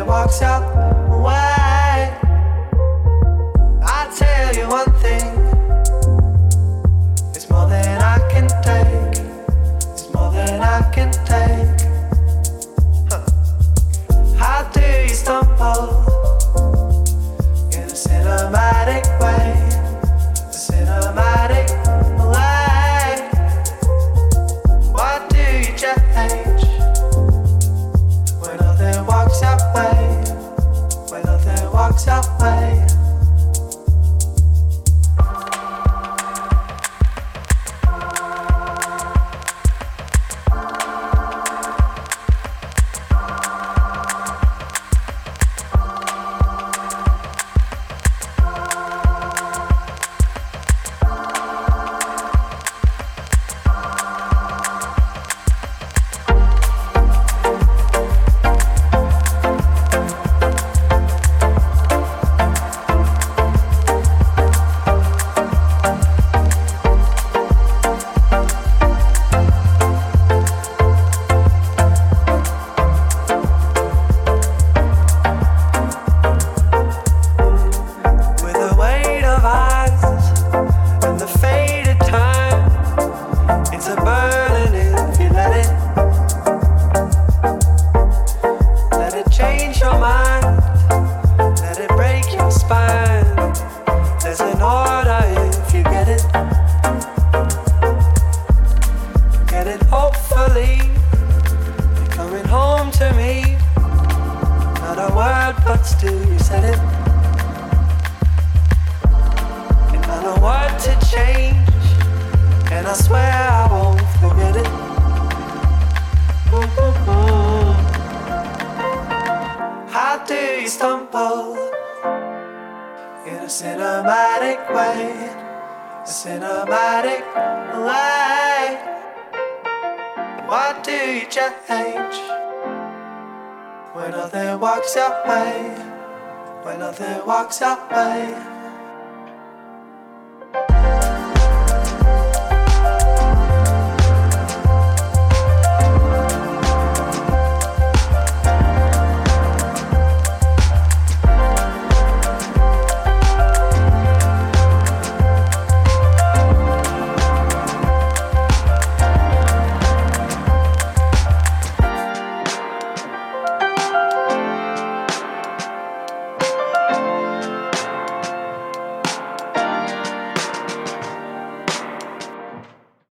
walks your way. I tell you one thing, it's more than I can take. It's more than I can take. How do you stumble in a cinematic way? A cinematic way. Why do you change when nothing walks your way? When nothing walks your way. When nothing walks your way.